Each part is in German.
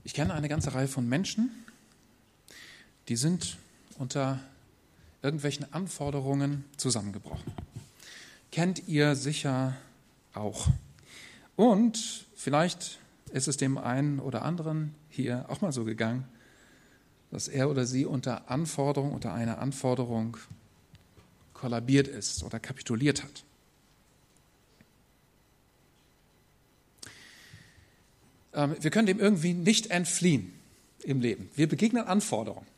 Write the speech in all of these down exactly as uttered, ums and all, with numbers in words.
Ich kenne eine ganze Reihe von Menschen, die sind unter irgendwelchen Anforderungen zusammengebrochen. Kennt ihr sicher auch. Und vielleicht ist es dem einen oder anderen hier auch mal so gegangen, dass er oder sie unter Anforderung, unter einer Anforderung kollabiert ist oder kapituliert hat. Ähm, wir können dem irgendwie nicht entfliehen im Leben. Wir begegnen Anforderungen.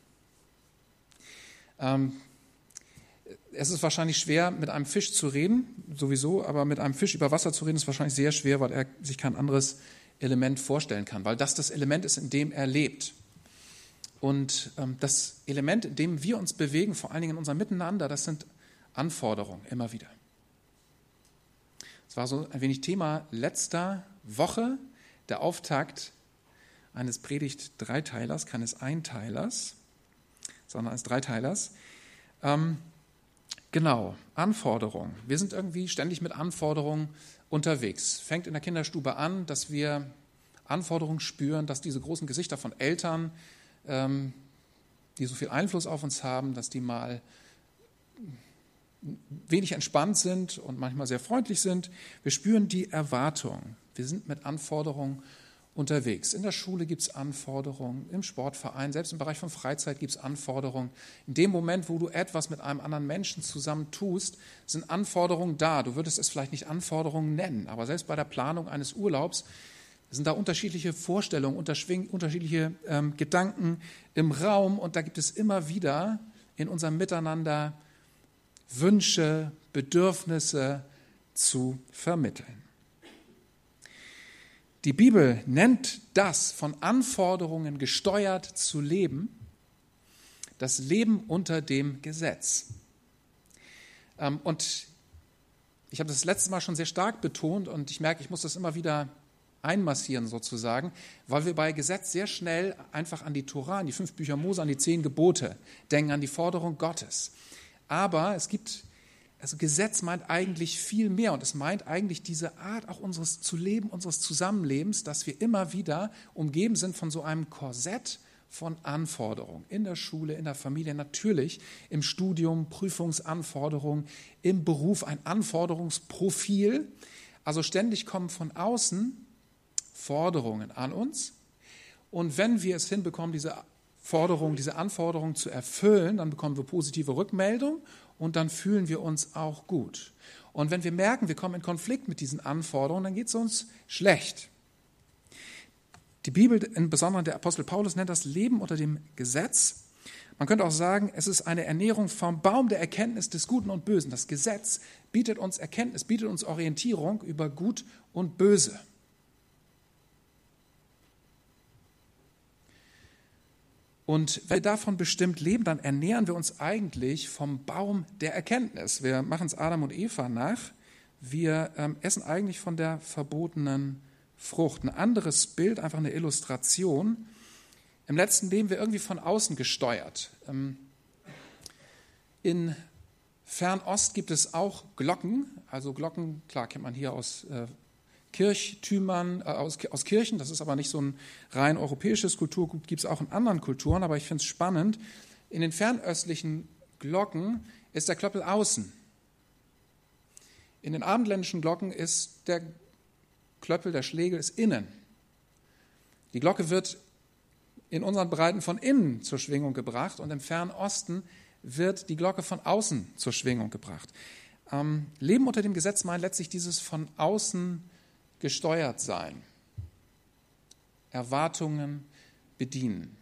Ähm, es ist wahrscheinlich schwer, mit einem Fisch zu reden, sowieso, aber mit einem Fisch über Wasser zu reden, ist wahrscheinlich sehr schwer, weil er sich kein anderes Element vorstellen kann, weil das das Element ist, in dem er lebt. Und ähm, das Element, in dem wir uns bewegen, vor allen Dingen in unserem Miteinander, das sind Anforderungen, immer wieder. Das war so ein wenig Thema letzter Woche, der Auftakt eines Predigt-Dreiteilers, keines Einteilers, sondern eines Dreiteilers. Ähm, genau, Anforderungen. Wir sind irgendwie ständig mit Anforderungen unterwegs. Fängt in der Kinderstube an, dass wir Anforderungen spüren, dass diese großen Gesichter von Eltern, ähm, die so viel Einfluss auf uns haben, dass die mal wenig entspannt sind und manchmal sehr freundlich sind. Wir spüren die Erwartung. Wir sind mit Anforderungen unterwegs. In der Schule gibt es Anforderungen, im Sportverein, selbst im Bereich von Freizeit gibt es Anforderungen. In dem Moment, wo du etwas mit einem anderen Menschen zusammen tust, sind Anforderungen da. Du würdest es vielleicht nicht Anforderungen nennen, aber selbst bei der Planung eines Urlaubs sind da unterschiedliche Vorstellungen, unterschiedliche ähm, Gedanken im Raum und da gibt es immer wieder in unserem Miteinander Wünsche, Bedürfnisse zu vermitteln. Die Bibel nennt das, von Anforderungen gesteuert zu leben, das Leben unter dem Gesetz. Und ich habe das, das letzte Mal schon sehr stark betont und ich merke, ich muss das immer wieder einmassieren sozusagen, weil wir bei Gesetz sehr schnell einfach an die Tora, an die fünf Bücher Mose, an die zehn Gebote denken, an die Forderung Gottes. Aber es gibt, also Gesetz meint eigentlich viel mehr und es meint eigentlich diese Art auch unseres zu leben, unseres Zusammenlebens, dass wir immer wieder umgeben sind von so einem Korsett von Anforderungen in der Schule, in der Familie, natürlich im Studium, Prüfungsanforderungen, im Beruf, ein Anforderungsprofil. Also ständig kommen von außen Forderungen an uns und wenn wir es hinbekommen, diese Forderung, diese Anforderungen zu erfüllen, dann bekommen wir positive Rückmeldung und dann fühlen wir uns auch gut. Und wenn wir merken, wir kommen in Konflikt mit diesen Anforderungen, dann geht es uns schlecht. Die Bibel, insbesondere der Apostel Paulus, nennt das Leben unter dem Gesetz. Man könnte auch sagen, es ist eine Ernährung vom Baum der Erkenntnis des Guten und Bösen. Das Gesetz bietet uns Erkenntnis, bietet uns Orientierung über Gut und Böse. Und wenn wir davon bestimmt leben, dann ernähren wir uns eigentlich vom Baum der Erkenntnis. Wir machen es Adam und Eva nach. Wir ähm, essen eigentlich von der verbotenen Frucht. Ein anderes Bild, einfach eine Illustration. Im letzten Leben wir irgendwie von außen gesteuert. Ähm, in Fernost gibt es auch Glocken. Also Glocken, klar, kennt man hier aus äh, Kirchtümern, äh, aus, aus Kirchen, das ist aber nicht so ein rein europäisches Kulturgut, gibt es auch in anderen Kulturen, aber ich finde es spannend, in den fernöstlichen Glocken ist der Klöppel außen. In den abendländischen Glocken ist der Klöppel, der Schlegel ist innen. Die Glocke wird in unseren Breiten von innen zur Schwingung gebracht und im Fernosten wird die Glocke von außen zur Schwingung gebracht. Ähm, Leben unter dem Gesetz meint letztlich dieses von außen gesteuert sein, Erwartungen bedienen.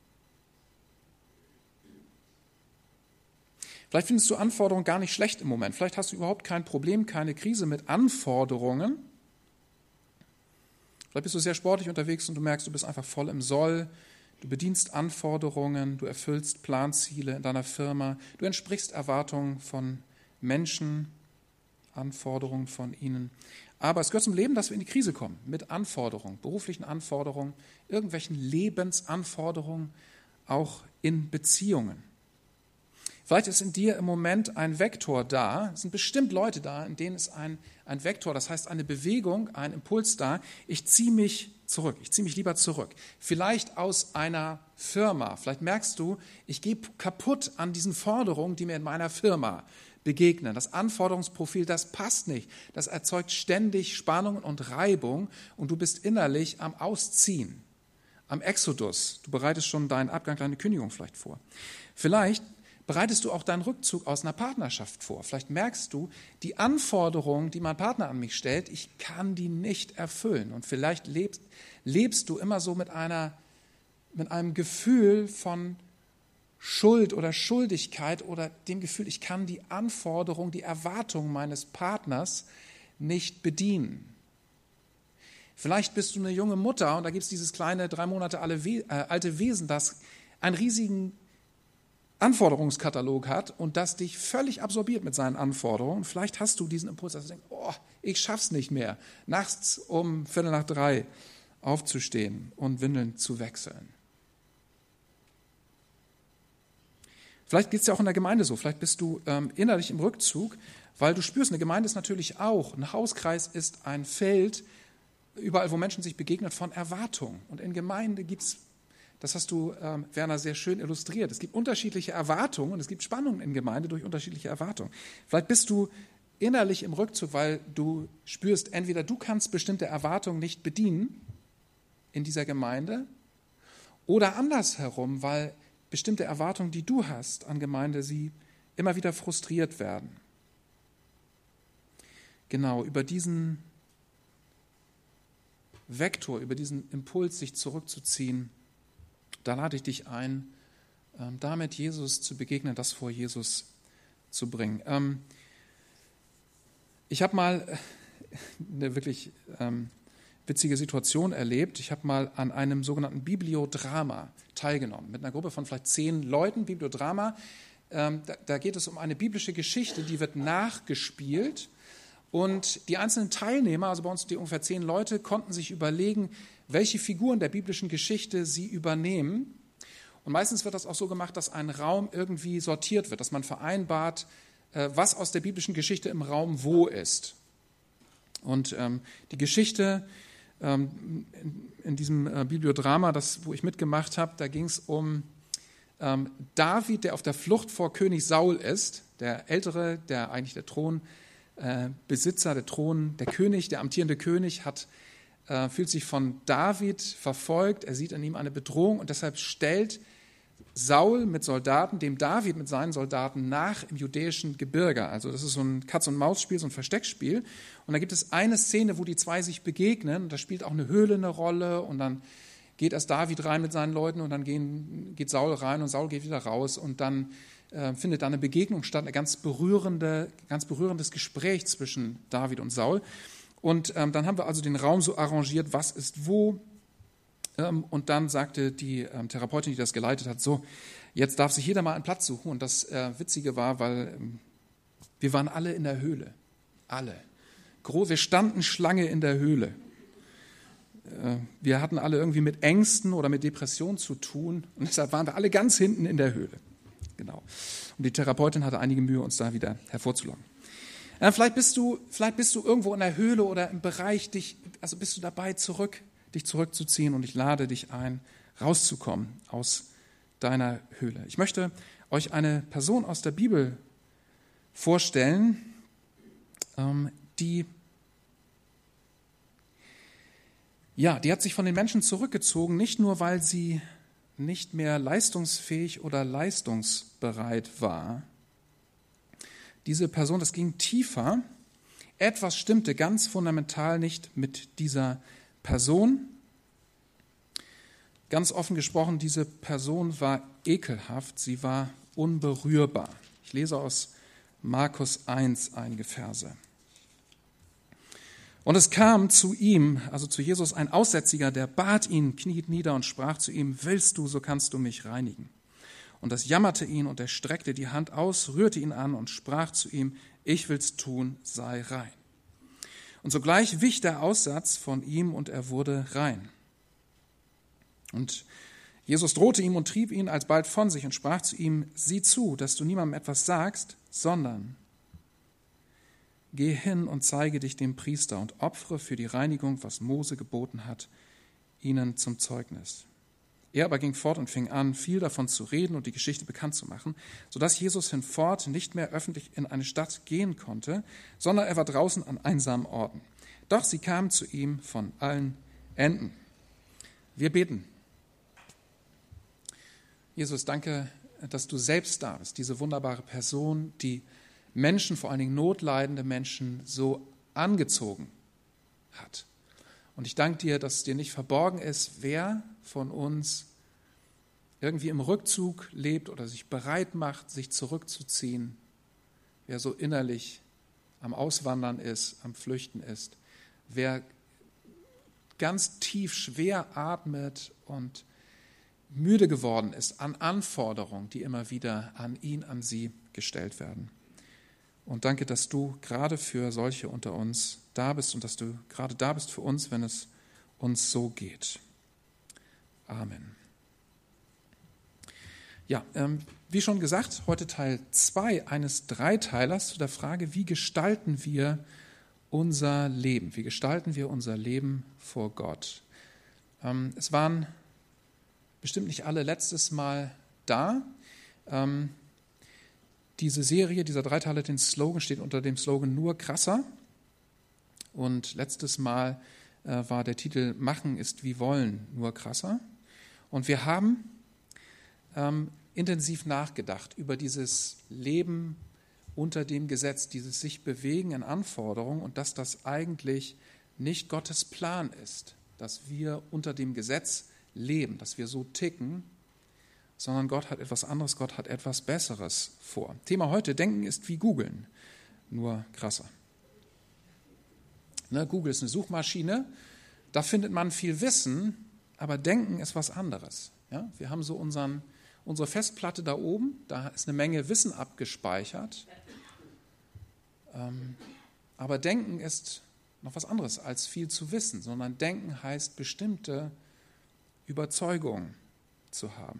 Vielleicht findest du Anforderungen gar nicht schlecht im Moment. Vielleicht hast du überhaupt kein Problem, keine Krise mit Anforderungen. Vielleicht bist du sehr sportlich unterwegs und du merkst, du bist einfach voll im Soll. Du bedienst Anforderungen, du erfüllst Planziele in deiner Firma. Du entsprichst Erwartungen von Menschen, Anforderungen von ihnen. Aber es gehört zum Leben, dass wir in die Krise kommen mit Anforderungen, beruflichen Anforderungen, irgendwelchen Lebensanforderungen, auch in Beziehungen. Vielleicht ist in dir im Moment ein Vektor da. Es sind bestimmt Leute da, in denen ist ein, ein Vektor, das heißt eine Bewegung, ein Impuls da. Ich ziehe mich zurück, ich ziehe mich lieber zurück. Vielleicht aus einer Firma. Vielleicht merkst du, ich gehe kaputt an diesen Forderungen, die mir in meiner Firma begegnen. Das Anforderungsprofil, das passt nicht. Das erzeugt ständig Spannung und Reibung und du bist innerlich am Ausziehen, am Exodus. Du bereitest schon deinen Abgang, deine Kündigung vielleicht vor. Vielleicht bereitest du auch deinen Rückzug aus einer Partnerschaft vor. Vielleicht merkst du, die Anforderungen, die mein Partner an mich stellt, ich kann die nicht erfüllen. Und vielleicht lebst, lebst du immer so mit einer, mit einem Gefühl von Schuld oder Schuldigkeit oder dem Gefühl, ich kann die Anforderungen, die Erwartungen meines Partners nicht bedienen. Vielleicht bist du eine junge Mutter und da gibt es dieses kleine, drei Monate alte Wesen, das einen riesigen Anforderungskatalog hat und das dich völlig absorbiert mit seinen Anforderungen. Vielleicht hast du diesen Impuls, dass du denkst, oh, ich schaff's nicht mehr, nachts um Viertel nach drei aufzustehen und Windeln zu wechseln. Vielleicht geht es ja auch in der Gemeinde so, vielleicht bist du ähm, innerlich im Rückzug, weil du spürst, eine Gemeinde ist natürlich auch, ein Hauskreis ist ein Feld, überall wo Menschen sich begegnen, von Erwartung. Und in Gemeinde gibt es, das hast du, ähm, Werner, sehr schön illustriert, es gibt unterschiedliche Erwartungen und es gibt Spannungen in Gemeinde durch unterschiedliche Erwartungen. Vielleicht bist du innerlich im Rückzug, weil du spürst, entweder du kannst bestimmte Erwartungen nicht bedienen in dieser Gemeinde oder andersherum, weil bestimmte Erwartungen, die du hast an Gemeinde, sie immer wieder frustriert werden. Genau, über diesen Vektor, über diesen Impuls, sich zurückzuziehen, da lade ich dich ein, damit Jesus zu begegnen, das vor Jesus zu bringen. Ich habe mal eine wirklich witzige Situation erlebt. Ich habe mal an einem sogenannten Bibliodrama teilgenommen, mit einer Gruppe von vielleicht zehn Leuten. Bibliodrama, ähm, da, da geht es um eine biblische Geschichte, die wird nachgespielt und die einzelnen Teilnehmer, also bei uns die ungefähr zehn Leute, konnten sich überlegen, welche Figuren der biblischen Geschichte sie übernehmen. Und meistens wird das auch so gemacht, dass ein Raum irgendwie sortiert wird, dass man vereinbart, äh, was aus der biblischen Geschichte im Raum wo ist. Und ähm, die Geschichte ähm, in, in diesem äh, Bibliodrama, das, wo ich mitgemacht habe, da ging es um ähm, David, der auf der Flucht vor König Saul ist, der Ältere, der eigentlich der Thronbesitzer, äh, der Thron, der König, der amtierende König, hat, äh, fühlt sich von David verfolgt, er sieht in ihm eine Bedrohung und deshalb stellt Saul mit Soldaten, dem David mit seinen Soldaten nach im judäischen Gebirge. Also das ist so ein Katz-und-Maus-Spiel, so ein Versteckspiel. Und da gibt es eine Szene, wo die zwei sich begegnen. Und da spielt auch eine Höhle eine Rolle. Und dann geht erst David rein mit seinen Leuten und dann gehen, geht Saul rein und Saul geht wieder raus. Und dann äh, findet da eine Begegnung statt, ein ganz, berührende, ganz berührendes Gespräch zwischen David und Saul. Und ähm, dann haben wir also den Raum so arrangiert, was ist wo. Und dann sagte die ähm, Therapeutin, die das geleitet hat, so, jetzt darf sich jeder mal einen Platz suchen. Und das äh, Witzige war, weil ähm, wir waren alle in der Höhle. Alle. Groß, wir standen Schlange in der Höhle. Äh, wir hatten alle irgendwie mit Ängsten oder mit Depressionen zu tun. Und deshalb waren wir alle ganz hinten in der Höhle. Genau. Und die Therapeutin hatte einige Mühe, uns da wieder hervorzulocken. Äh, vielleicht bist du, vielleicht bist du irgendwo in der Höhle oder im Bereich, dich, also bist du dabei zurück, dich zurückzuziehen und ich lade dich ein, rauszukommen aus deiner Höhle. Ich möchte euch eine Person aus der Bibel vorstellen, die, ja, die hat sich von den Menschen zurückgezogen, nicht nur, weil sie nicht mehr leistungsfähig oder leistungsbereit war. Diese Person, das ging tiefer. Etwas stimmte ganz fundamental nicht mit dieser Person. Ganz offen gesprochen, diese Person war ekelhaft, sie war unberührbar. Ich lese aus Markus eins einige Verse. Und es kam zu ihm, also zu Jesus, ein Aussätziger, der bat ihn, kniet nieder und sprach zu ihm, willst du, so kannst du mich reinigen. Und das jammerte ihn und er streckte die Hand aus, rührte ihn an und sprach zu ihm, ich will's tun, sei rein. Und sogleich wich der Aussatz von ihm und er wurde rein. Und Jesus drohte ihm und trieb ihn alsbald von sich und sprach zu ihm: Sieh zu, dass du niemandem etwas sagst, sondern geh hin und zeige dich dem Priester und opfere für die Reinigung, was Mose geboten hat, ihnen zum Zeugnis. Er aber ging fort und fing an, viel davon zu reden und die Geschichte bekannt zu machen, sodass Jesus hinfort nicht mehr öffentlich in eine Stadt gehen konnte, sondern er war draußen an einsamen Orten. Doch sie kamen zu ihm von allen Enden. Wir beten. Jesus, danke, dass du selbst da bist, diese wunderbare Person, die Menschen, vor allen Dingen notleidende Menschen, so angezogen hat. Und ich danke dir, dass es dir nicht verborgen ist, wer von uns irgendwie im Rückzug lebt oder sich bereit macht, sich zurückzuziehen, wer so innerlich am Auswandern ist, am Flüchten ist, wer ganz tief schwer atmet und müde geworden ist an Anforderungen, die immer wieder an ihn, an sie gestellt werden. Und danke, dass du gerade für solche unter uns da bist und dass du gerade da bist für uns, wenn es uns so geht. Amen. Ja, ähm, wie schon gesagt, heute Teil zwei eines Dreiteilers zu der Frage, wie gestalten wir unser Leben? Wie gestalten wir unser Leben vor Gott? Ähm, es waren bestimmt nicht alle letztes Mal da. Ähm, diese Serie, dieser Dreiteiler, den Slogan steht unter dem Slogan Nur krasser. Und letztes Mal äh, war der Titel Machen ist wie wollen, nur krasser. Und wir haben ähm, intensiv nachgedacht über dieses Leben unter dem Gesetz, dieses sich bewegen in Anforderungen und dass das eigentlich nicht Gottes Plan ist, dass wir unter dem Gesetz leben, dass wir so ticken, sondern Gott hat etwas anderes, Gott hat etwas Besseres vor. Thema heute, Denken ist wie Googeln, nur krasser. Ne, Google ist eine Suchmaschine, da findet man viel Wissen, aber Denken ist was anderes. Ja, wir haben so unseren, unsere Festplatte da oben, da ist eine Menge Wissen abgespeichert, ähm, aber Denken ist noch was anderes als viel zu wissen, sondern Denken heißt bestimmte Überzeugung zu haben.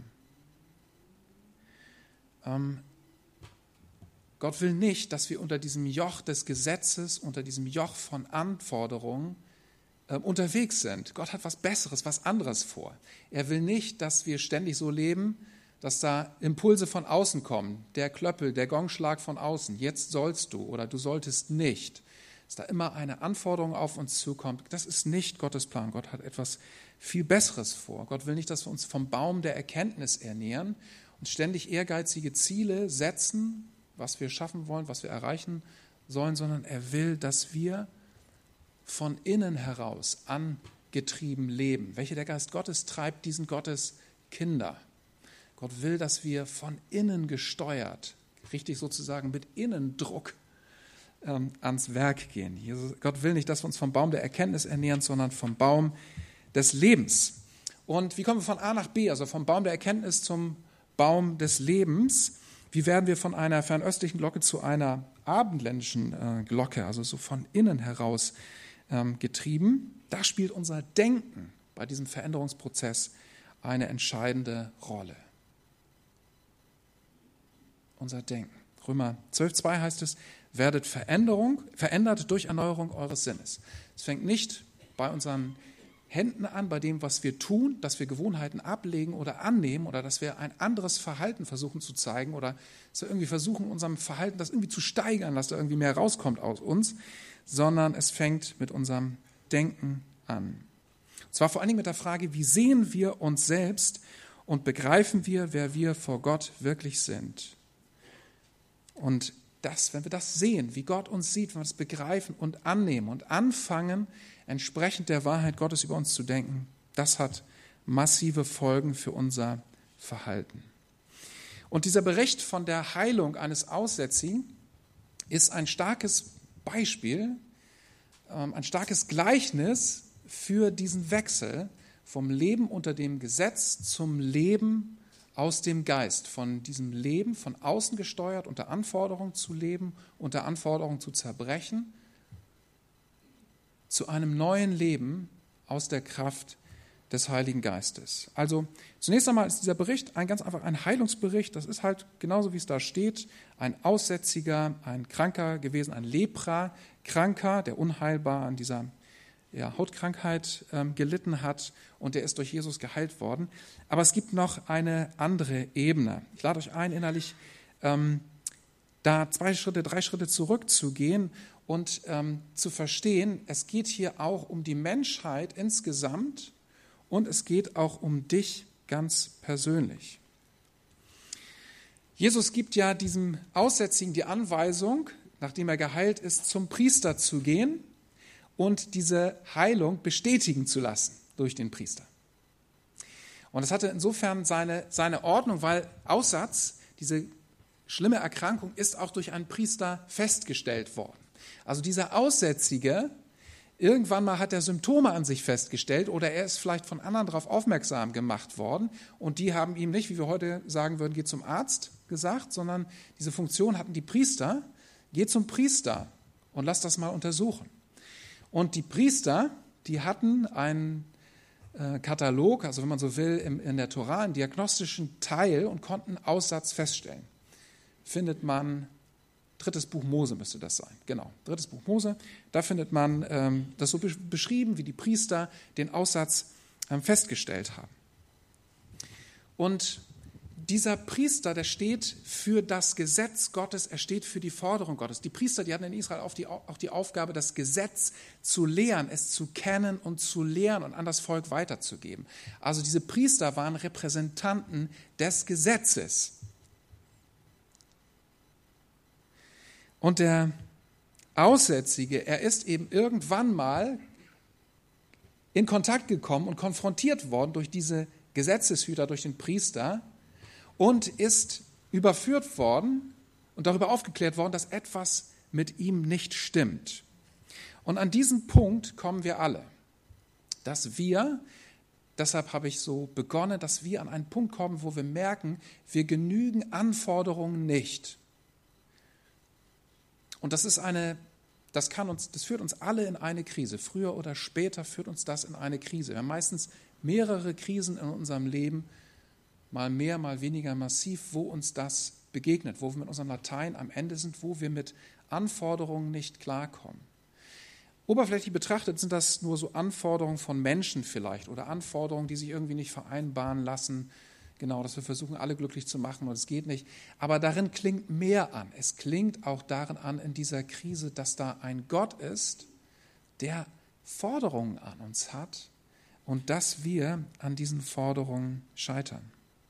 Ähm, Gott will nicht, dass wir unter diesem Joch des Gesetzes, unter diesem Joch von Anforderungen äh, unterwegs sind. Gott hat was Besseres, was anderes vor. Er will nicht, dass wir ständig so leben, dass da Impulse von außen kommen, der Klöppel, der Gongschlag von außen, jetzt sollst du oder du solltest nicht. Dass da immer eine Anforderung auf uns zukommt, das ist nicht Gottes Plan. Gott hat etwas viel Besseres vor. Gott will nicht, dass wir uns vom Baum der Erkenntnis ernähren und ständig ehrgeizige Ziele setzen, was wir schaffen wollen, was wir erreichen sollen, sondern er will, dass wir von innen heraus angetrieben leben. Welche der Geist Gottes treibt, die sind Gottes Kinder. Gott will, dass wir von innen gesteuert, richtig sozusagen mit Innendruck ähm, ans Werk gehen. Jesus, Gott will nicht, dass wir uns vom Baum der Erkenntnis ernähren, sondern vom Baum des Lebens. Und wie kommen wir von A nach B, also vom Baum der Erkenntnis zum Baum des Lebens? Wie werden wir von einer fernöstlichen Glocke zu einer abendländischen äh, Glocke, also so von innen heraus ähm, getrieben? Da spielt unser Denken bei diesem Veränderungsprozess eine entscheidende Rolle. Unser Denken. Römer zwölf Komma zwei heißt es, werdet Veränderung, verändert durch Erneuerung eures Sinnes. Es fängt nicht bei unseren Händen an, bei dem, was wir tun, dass wir Gewohnheiten ablegen oder annehmen oder dass wir ein anderes Verhalten versuchen zu zeigen oder dass wir irgendwie versuchen, unserem Verhalten das irgendwie zu steigern, dass da irgendwie mehr rauskommt aus uns, sondern es fängt mit unserem Denken an. Und zwar vor allen Dingen mit der Frage, wie sehen wir uns selbst und begreifen wir, wer wir vor Gott wirklich sind. Und das, wenn wir das sehen, wie Gott uns sieht, wenn wir das begreifen und annehmen und anfangen, entsprechend der Wahrheit Gottes über uns zu denken, das hat massive Folgen für unser Verhalten. Und dieser Bericht von der Heilung eines Aussätzigen ist ein starkes Beispiel, ein starkes Gleichnis für diesen Wechsel vom Leben unter dem Gesetz zum Leben aus dem Geist, von diesem Leben von außen gesteuert, unter Anforderung zu leben, unter Anforderung zu zerbrechen, zu einem neuen Leben aus der Kraft des Heiligen Geistes. Also zunächst einmal ist dieser Bericht ein ganz einfach ein Heilungsbericht. Das ist halt genauso, wie es da steht, ein Aussätziger, ein Kranker gewesen, ein Lepra-Kranker, der unheilbar an dieser ja, Hautkrankheit ähm, gelitten hat, und der ist durch Jesus geheilt worden. Aber es gibt noch eine andere Ebene. Ich lade euch ein, innerlich ähm, da zwei Schritte, drei Schritte zurückzugehen und ähm, zu verstehen, es geht hier auch um die Menschheit insgesamt und es geht auch um dich ganz persönlich. Jesus gibt ja diesem Aussätzigen die Anweisung, nachdem er geheilt ist, zum Priester zu gehen und diese Heilung bestätigen zu lassen durch den Priester. Und das hatte insofern seine, seine Ordnung, weil Aussatz, diese schlimme Erkrankung, ist auch durch einen Priester festgestellt worden. Also dieser Aussätzige, irgendwann mal hat er Symptome an sich festgestellt oder er ist vielleicht von anderen darauf aufmerksam gemacht worden und die haben ihm nicht, wie wir heute sagen würden, geh zum Arzt gesagt, sondern diese Funktion hatten die Priester, geh zum Priester und lass das mal untersuchen. Und die Priester, die hatten einen äh, Katalog, also wenn man so will, im, in der Tora, einen diagnostischen Teil und konnten Aussatz feststellen. Findet man, drittes Buch Mose müsste das sein, genau, drittes Buch Mose, da findet man ähm, das so beschrieben, wie die Priester den Aussatz ähm, festgestellt haben. Und dieser Priester, der steht für das Gesetz Gottes, er steht für die Forderung Gottes. Die Priester, die hatten in Israel auch die, auch die Aufgabe, das Gesetz zu lehren, es zu kennen und zu lehren und an das Volk weiterzugeben. Also diese Priester waren Repräsentanten des Gesetzes. Und der Aussätzige, er ist eben irgendwann mal in Kontakt gekommen und konfrontiert worden durch diese Gesetzeshüter, durch den Priester, und ist überführt worden und darüber aufgeklärt worden, dass etwas mit ihm nicht stimmt. Und an diesen Punkt kommen wir alle, dass wir, deshalb habe ich so begonnen, dass wir an einen Punkt kommen, wo wir merken, wir genügen Anforderungen nicht. Und das ist eine, das kann uns, das führt uns alle in eine Krise. Früher oder später führt uns das in eine Krise. Wir haben meistens mehrere Krisen in unserem Leben, mal mehr, mal weniger massiv, wo uns das begegnet, wo wir mit unserem Latein am Ende sind, wo wir mit Anforderungen nicht klarkommen. Oberflächlich betrachtet sind das nur so Anforderungen von Menschen vielleicht oder Anforderungen, die sich irgendwie nicht vereinbaren lassen. Genau, dass wir versuchen, alle glücklich zu machen und es geht nicht. Aber darin klingt mehr an. Es klingt auch darin an, in dieser Krise, dass da ein Gott ist, der Forderungen an uns hat und dass wir an diesen Forderungen scheitern.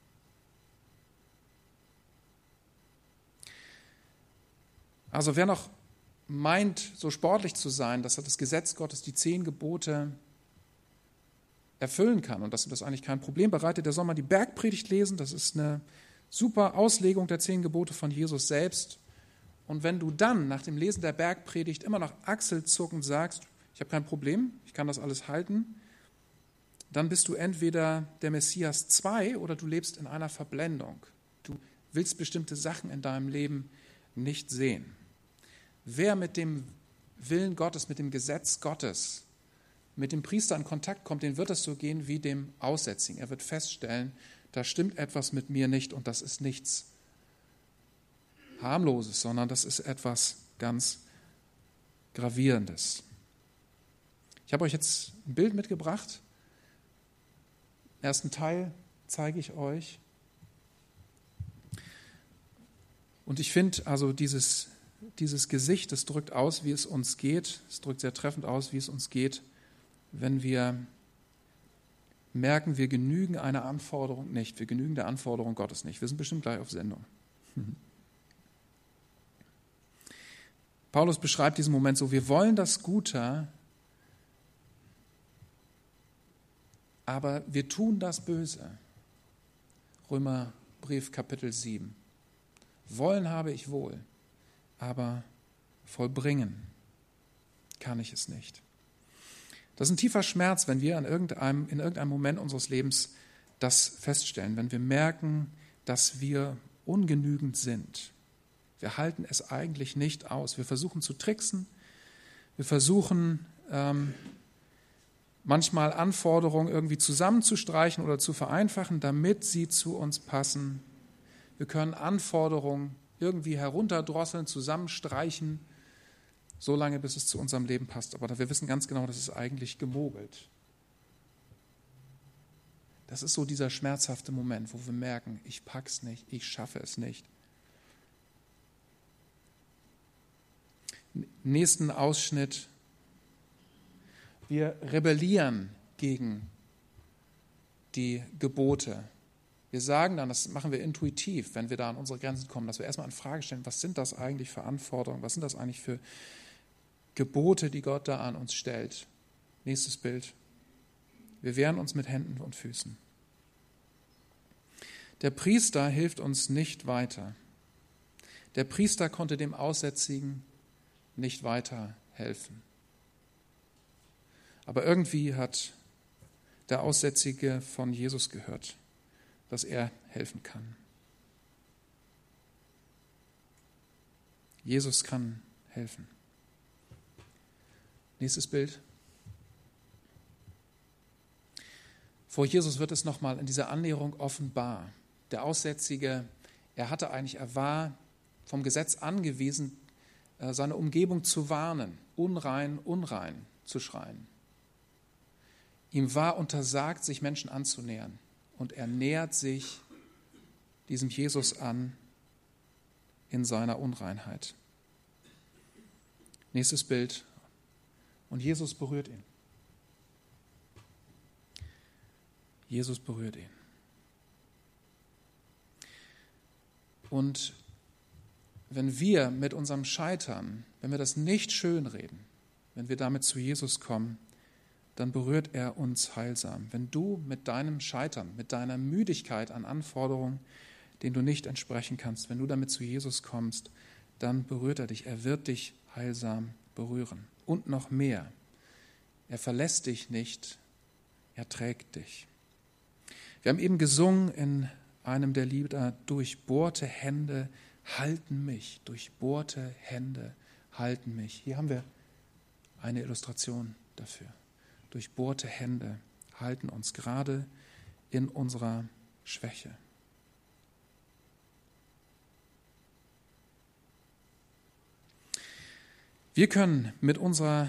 Also wer noch meint, so sportlich zu sein, dass er das Gesetz Gottes, die zehn Gebote erfüllen kann und dass ihm das eigentlich kein Problem bereitet, der soll mal die Bergpredigt lesen. Das ist eine super Auslegung der zehn Gebote von Jesus selbst. Und wenn du dann nach dem Lesen der Bergpredigt immer noch achselzuckend sagst, ich habe kein Problem, ich kann das alles halten, dann bist du entweder der Messias zwei oder du lebst in einer Verblendung. Du willst bestimmte Sachen in deinem Leben nicht sehen. Wer mit dem Willen Gottes, mit dem Gesetz Gottes, mit dem Priester in Kontakt kommt, den wird es so gehen wie dem Aussätzigen. Er wird feststellen, da stimmt etwas mit mir nicht und das ist nichts Harmloses, sondern das ist etwas ganz Gravierendes. Ich habe euch jetzt ein Bild mitgebracht. Den ersten Teil zeige ich euch. Und ich finde, also dieses, dieses Gesicht, das drückt aus, wie es uns geht. Es drückt sehr treffend aus, wie es uns geht, wenn wir merken, wir genügen einer Anforderung nicht. Wir genügen der Anforderung Gottes nicht. Wir sind bestimmt gleich auf Sendung. Paulus beschreibt diesen Moment so, wir wollen das Gute, aber wir tun das Böse. Römerbrief Kapitel sieben. Wollen habe ich wohl, aber vollbringen kann ich es nicht. Das ist ein tiefer Schmerz, wenn wir in irgendeinem, in irgendeinem Moment unseres Lebens das feststellen, wenn wir merken, dass wir ungenügend sind. Wir halten es eigentlich nicht aus. Wir versuchen zu tricksen, wir versuchen ähm, manchmal Anforderungen irgendwie zusammenzustreichen oder zu vereinfachen, damit sie zu uns passen. Wir können Anforderungen irgendwie herunterdrosseln, zusammenstreichen, so lange, bis es zu unserem Leben passt. Aber wir wissen ganz genau, das ist eigentlich gemogelt. Das ist so dieser schmerzhafte Moment, wo wir merken, ich pack's nicht, ich schaffe es nicht. Nächsten Ausschnitt. Wir rebellieren gegen die Gebote. Wir sagen dann, das machen wir intuitiv, wenn wir da an unsere Grenzen kommen, dass wir erstmal in Frage stellen, was sind das eigentlich für Anforderungen, was sind das eigentlich für Gebote, die Gott da an uns stellt. Nächstes Bild. Wir wehren uns mit Händen und Füßen. Der Priester hilft uns nicht weiter. Der Priester konnte dem Aussätzigen nicht weiterhelfen. Aber irgendwie hat der Aussätzige von Jesus gehört, dass er helfen kann. Jesus kann helfen. Nächstes Bild. Vor Jesus wird es nochmal in dieser Annäherung offenbar. Der Aussätzige, er hatte eigentlich, er war vom Gesetz angewiesen, seine Umgebung zu warnen, unrein, unrein zu schreien. Ihm war untersagt, sich Menschen anzunähern. Und er nähert sich diesem Jesus an in seiner Unreinheit. Nächstes Bild. Und Jesus berührt ihn. Jesus berührt ihn. Und wenn wir mit unserem Scheitern, wenn wir das nicht schönreden, wenn wir damit zu Jesus kommen, dann berührt er uns heilsam. Wenn du mit deinem Scheitern, mit deiner Müdigkeit an Anforderungen, denen du nicht entsprechen kannst, wenn du damit zu Jesus kommst, dann berührt er dich. Er wird dich heilsam berühren. Und noch mehr. Er verlässt dich nicht, er trägt dich. Wir haben eben gesungen in einem der Lieder, durchbohrte Hände halten mich, durchbohrte Hände halten mich. Hier haben wir eine Illustration dafür. Durchbohrte Hände halten uns gerade in unserer Schwäche. Wir können mit unserer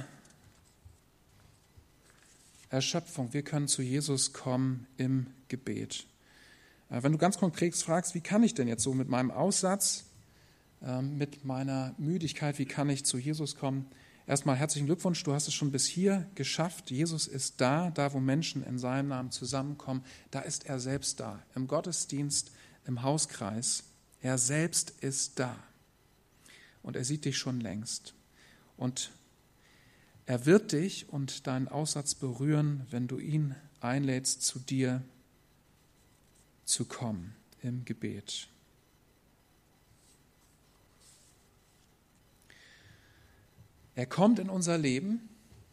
Erschöpfung, wir können zu Jesus kommen im Gebet. Wenn du ganz konkret fragst, wie kann ich denn jetzt so mit meinem Aussatz, mit meiner Müdigkeit, wie kann ich zu Jesus kommen? Erstmal herzlichen Glückwunsch, du hast es schon bis hier geschafft. Jesus ist da, da wo Menschen in seinem Namen zusammenkommen, da ist er selbst da. Im Gottesdienst, im Hauskreis, er selbst ist da. Und er sieht dich schon längst. Und er wird dich und deinen Aussatz berühren, wenn du ihn einlädst, zu dir zu kommen im Gebet. Er kommt in unser Leben,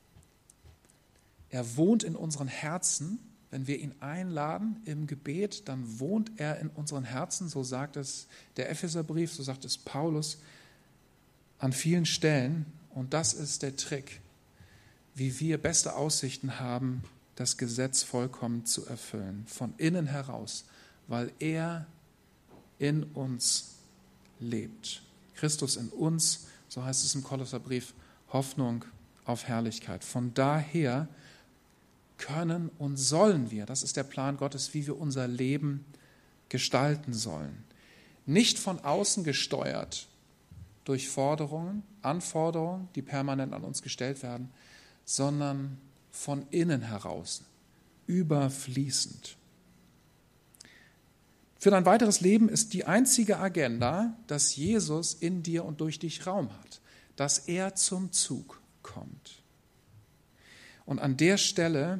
er wohnt in unseren Herzen. Wenn wir ihn einladen im Gebet, dann wohnt er in unseren Herzen, so sagt es der Epheserbrief, so sagt es Paulus an vielen Stellen. Und das ist der Trick, wie wir beste Aussichten haben, das Gesetz vollkommen zu erfüllen, von innen heraus, weil er in uns lebt. Christus in uns, so heißt es im Kolosserbrief, Hoffnung auf Herrlichkeit. Von daher können und sollen wir, das ist der Plan Gottes, wie wir unser Leben gestalten sollen. Nicht von außen gesteuert durch Forderungen, Anforderungen, die permanent an uns gestellt werden, sondern von innen heraus, überfließend. Für dein weiteres Leben ist die einzige Agenda, dass Jesus in dir und durch dich Raum hat, dass er zum Zug kommt. Und an der Stelle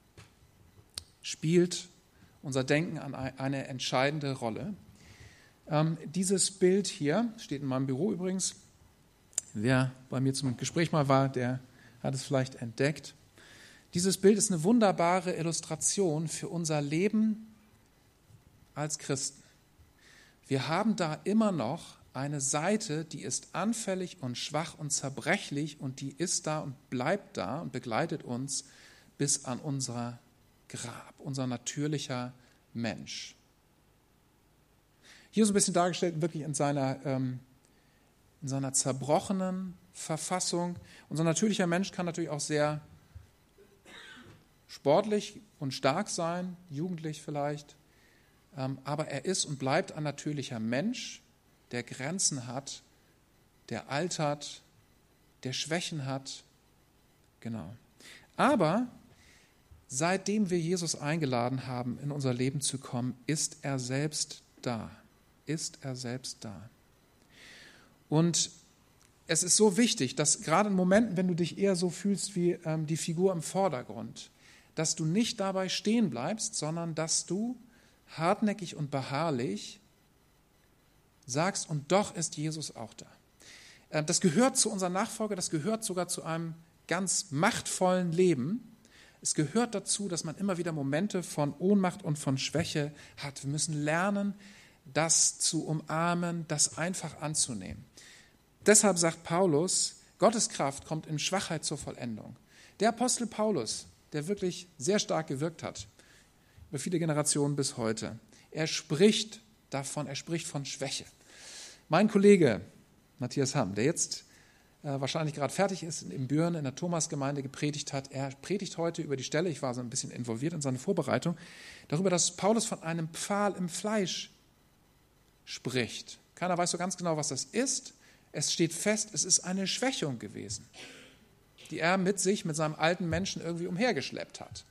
spielt unser Denken an eine entscheidende Rolle. Ähm, dieses Bild hier, steht in meinem Büro übrigens, wer bei mir zum Gespräch mal war, der hat es vielleicht entdeckt. Dieses Bild ist eine wunderbare Illustration für unser Leben als Christen. Wir haben da immer noch eine Seite, die ist anfällig und schwach und zerbrechlich und die ist da und bleibt da und begleitet uns, bis an unser Grab, unser natürlicher Mensch. Hier so ein bisschen dargestellt, wirklich in seiner, ähm, in seiner zerbrochenen Verfassung. Unser natürlicher Mensch kann natürlich auch sehr sportlich und stark sein, jugendlich vielleicht, ähm, aber er ist und bleibt ein natürlicher Mensch, der Grenzen hat, der altert, der Schwächen hat. Genau. Aber seitdem wir Jesus eingeladen haben, in unser Leben zu kommen, ist er selbst da. Ist er selbst da. Und es ist so wichtig, dass gerade in Momenten, wenn du dich eher so fühlst wie ähm, die Figur im Vordergrund, dass du nicht dabei stehen bleibst, sondern dass du hartnäckig und beharrlich sagst, und doch ist Jesus auch da. Äh, das gehört zu unserer Nachfolge, das gehört sogar zu einem ganz machtvollen Leben. Es gehört dazu, dass man immer wieder Momente von Ohnmacht und von Schwäche hat. Wir müssen lernen, das zu umarmen, das einfach anzunehmen. Deshalb sagt Paulus, Gottes Kraft kommt in Schwachheit zur Vollendung. Der Apostel Paulus, der wirklich sehr stark gewirkt hat, über viele Generationen bis heute, er spricht davon, er spricht von Schwäche. Mein Kollege Matthias Hamm, der jetzt äh, wahrscheinlich gerade fertig ist, in Büren in der Thomasgemeinde gepredigt hat, er predigt heute über die Stelle, ich war so ein bisschen involviert in seine Vorbereitung, darüber, dass Paulus von einem Pfahl im Fleisch spricht. Keiner weiß so ganz genau, was das ist. Es steht fest, es ist eine Schwächung gewesen, die er mit sich, mit seinem alten Menschen irgendwie umhergeschleppt hat.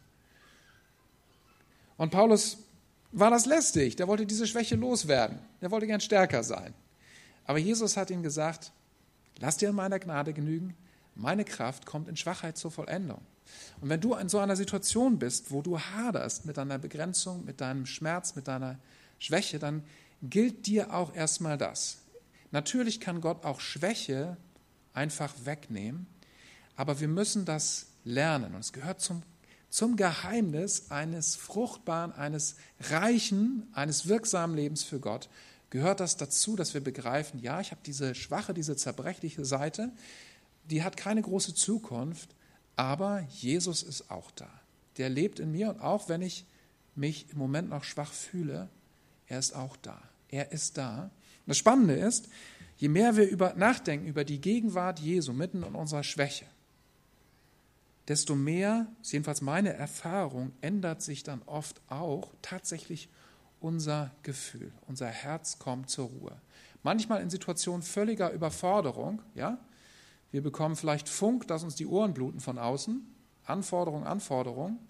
Und Paulus war das lästig, der wollte diese Schwäche loswerden, der wollte gern stärker sein. Aber Jesus hat ihm gesagt, lass dir in meiner Gnade genügen, meine Kraft kommt in Schwachheit zur Vollendung. Und wenn du in so einer Situation bist, wo du haderst mit deiner Begrenzung, mit deinem Schmerz, mit deiner Schwäche, dann gilt dir auch erstmal das. Natürlich kann Gott auch Schwäche einfach wegnehmen, aber wir müssen das lernen. Und es gehört zum, zum Geheimnis eines fruchtbaren, eines reichen, eines wirksamen Lebens für Gott, gehört das dazu, dass wir begreifen, ja, ich habe diese schwache, diese zerbrechliche Seite, die hat keine große Zukunft, aber Jesus ist auch da. Der lebt in mir und auch wenn ich mich im Moment noch schwach fühle, er ist auch da. Er ist da. Und das Spannende ist, je mehr wir über, nachdenken über die Gegenwart Jesu mitten in unserer Schwäche, desto mehr, ist jedenfalls meine Erfahrung, ändert sich dann oft auch tatsächlich unser Gefühl. Unser Herz kommt zur Ruhe. Manchmal in Situationen völliger Überforderung. Ja? Wir bekommen vielleicht Funk, dass uns die Ohren bluten von außen. Anforderung, Anforderung.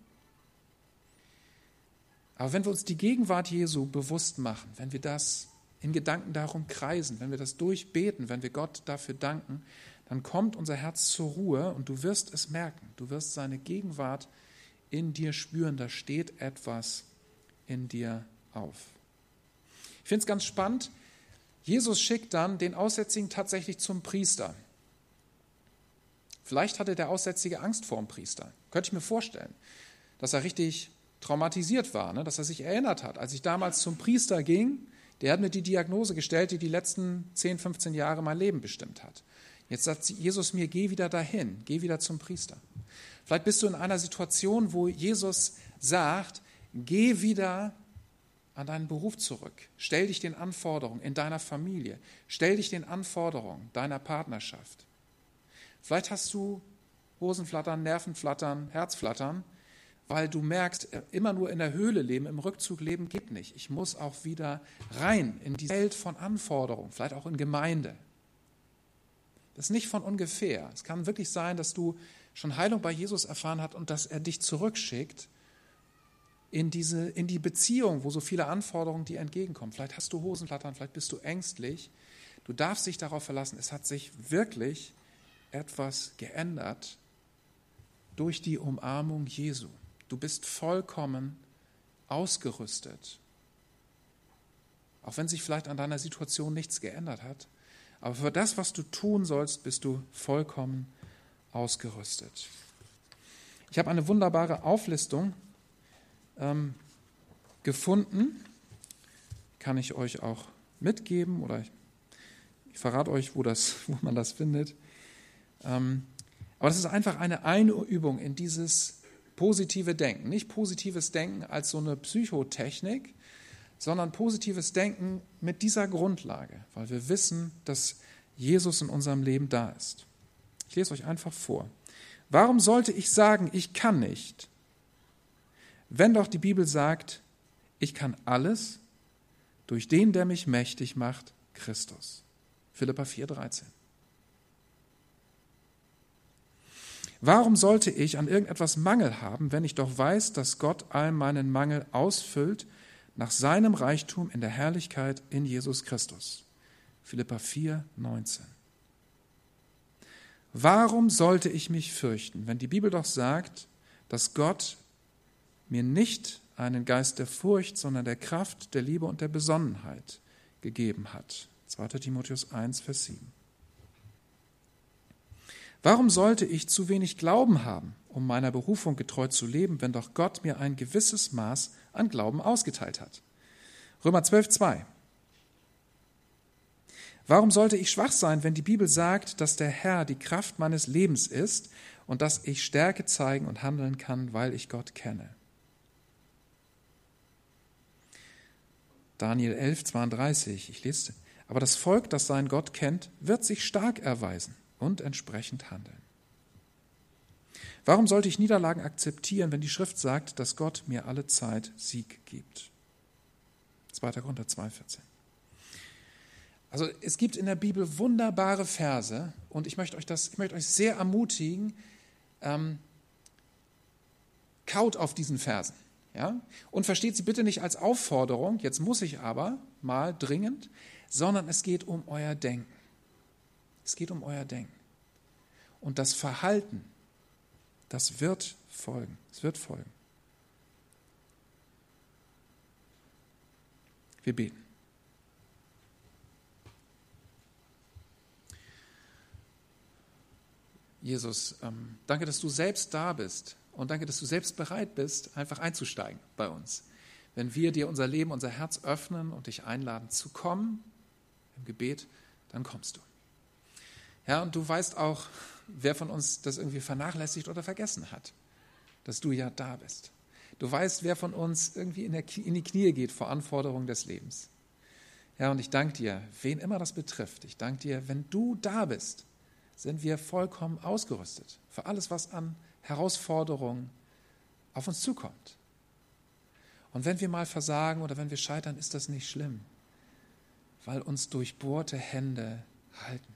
Aber wenn wir uns die Gegenwart Jesu bewusst machen, wenn wir das in Gedanken darum kreisen, wenn wir das durchbeten, wenn wir Gott dafür danken, dann kommt unser Herz zur Ruhe und du wirst es merken. Du wirst seine Gegenwart in dir spüren. Da steht etwas in dir auf. Ich finde es ganz spannend. Jesus schickt dann den Aussätzigen tatsächlich zum Priester. Vielleicht hatte der Aussätzige Angst vor dem Priester. Könnte ich mir vorstellen, dass er richtig traumatisiert war, ne? Dass er sich erinnert hat. Als ich damals zum Priester ging, der hat mir die Diagnose gestellt, die die letzten zehn, fünfzehn Jahre mein Leben bestimmt hat. Jetzt sagt Jesus mir, geh wieder dahin, geh wieder zum Priester. Vielleicht bist du in einer Situation, wo Jesus sagt, geh wieder an deinen Beruf zurück. Stell dich den Anforderungen in deiner Familie. Stell dich den Anforderungen deiner Partnerschaft. Vielleicht hast du Hosenflattern, Nervenflattern, Herzflattern, weil du merkst, immer nur in der Höhle leben, im Rückzug leben geht nicht. Ich muss auch wieder rein in die Welt von Anforderungen, vielleicht auch in Gemeinde. Das ist nicht von ungefähr. Es kann wirklich sein, dass du schon Heilung bei Jesus erfahren hast und dass er dich zurückschickt in, diese, in die Beziehung, wo so viele Anforderungen dir entgegenkommen. Vielleicht hast du Hosenflattern, vielleicht bist du ängstlich. Du darfst dich darauf verlassen. Es hat sich wirklich etwas geändert durch die Umarmung Jesu. Du bist vollkommen ausgerüstet. Auch wenn sich vielleicht an deiner Situation nichts geändert hat. Aber für das, was du tun sollst, bist du vollkommen ausgerüstet. Ich habe eine wunderbare Auflistung ähm, gefunden. Kann ich euch auch mitgeben oder ich, ich verrate euch, wo, das, wo man das findet. Ähm, aber das ist einfach eine Einübung in dieses positive Denken. Nicht positives Denken als so eine Psychotechnik, sondern positives Denken mit dieser Grundlage, weil wir wissen, dass Jesus in unserem Leben da ist. Ich lese euch einfach vor. Warum sollte ich sagen, ich kann nicht, wenn doch die Bibel sagt, ich kann alles durch den, der mich mächtig macht, Christus. Philipper vier, dreizehn. Warum sollte ich an irgendetwas Mangel haben, wenn ich doch weiß, dass Gott all meinen Mangel ausfüllt nach seinem Reichtum in der Herrlichkeit in Jesus Christus? Philipper vier, neunzehn. Warum sollte ich mich fürchten, wenn die Bibel doch sagt, dass Gott mir nicht einen Geist der Furcht, sondern der Kraft, der Liebe und der Besonnenheit gegeben hat? zweiter Timotheus eins, Vers sieben. Warum sollte ich zu wenig Glauben haben, um meiner Berufung getreu zu leben, wenn doch Gott mir ein gewisses Maß an Glauben ausgeteilt hat? Römer zwölf, zwei. Warum sollte ich schwach sein, wenn die Bibel sagt, dass der Herr die Kraft meines Lebens ist und dass ich Stärke zeigen und handeln kann, weil ich Gott kenne? Daniel elf, zweiunddreißig, ich lese, aber das Volk, das seinen Gott kennt, wird sich stark erweisen und entsprechend handeln. Warum sollte ich Niederlagen akzeptieren, wenn die Schrift sagt, dass Gott mir alle Zeit Sieg gibt? zweiter Korinther zwei, vierzehn. Also es gibt in der Bibel wunderbare Verse und ich möchte euch das, ich möchte euch sehr ermutigen, ähm, kaut auf diesen Versen. Ja? Und versteht sie bitte nicht als Aufforderung, jetzt muss ich aber mal dringend, sondern es geht um euer Denken. Es geht um euer Denken. Und das Verhalten, das wird folgen. Es wird folgen. Wir beten. Jesus, ähm, danke, dass du selbst da bist und danke, dass du selbst bereit bist, einfach einzusteigen bei uns. Wenn wir dir unser Leben, unser Herz öffnen und dich einladen zu kommen im Gebet, dann kommst du. Ja, und du weißt auch, wer von uns das irgendwie vernachlässigt oder vergessen hat, dass du ja da bist. Du weißt, wer von uns irgendwie in, der, in die Knie geht vor Anforderungen des Lebens. Ja, und ich danke dir, wen immer das betrifft. Ich danke dir, wenn du da bist, sind wir vollkommen ausgerüstet für alles, was an Herausforderungen auf uns zukommt. Und wenn wir mal versagen oder wenn wir scheitern, ist das nicht schlimm, weil uns durchbohrte Hände halten.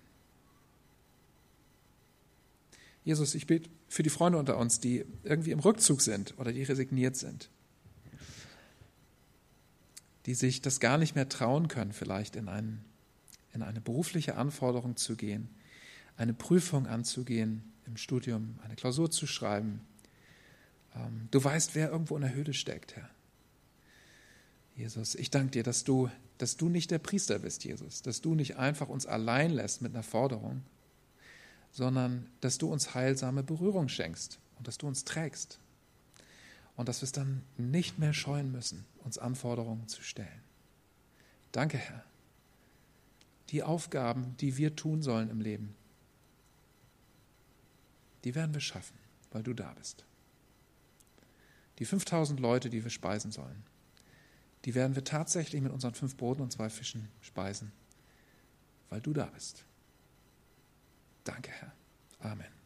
Jesus, ich bete für die Freunde unter uns, die irgendwie im Rückzug sind oder die resigniert sind, die sich das gar nicht mehr trauen können, vielleicht in, einen, in eine berufliche Anforderung zu gehen, eine Prüfung anzugehen im Studium, eine Klausur zu schreiben. Du weißt, wer irgendwo in der Höhle steckt, Herr. Jesus, ich danke dir, dass du, dass du nicht der Priester bist, Jesus, dass du nicht einfach uns allein lässt mit einer Forderung, sondern dass du uns heilsame Berührung schenkst und dass du uns trägst und dass wir es dann nicht mehr scheuen müssen, uns Anforderungen zu stellen. Danke, Herr. Die Aufgaben, die wir tun sollen im Leben, die werden wir schaffen, weil du da bist. Die fünftausend Leute, die wir speisen sollen, die werden wir tatsächlich mit unseren fünf Broten und zwei Fischen speisen, weil du da bist. Danke, Herr. Amen.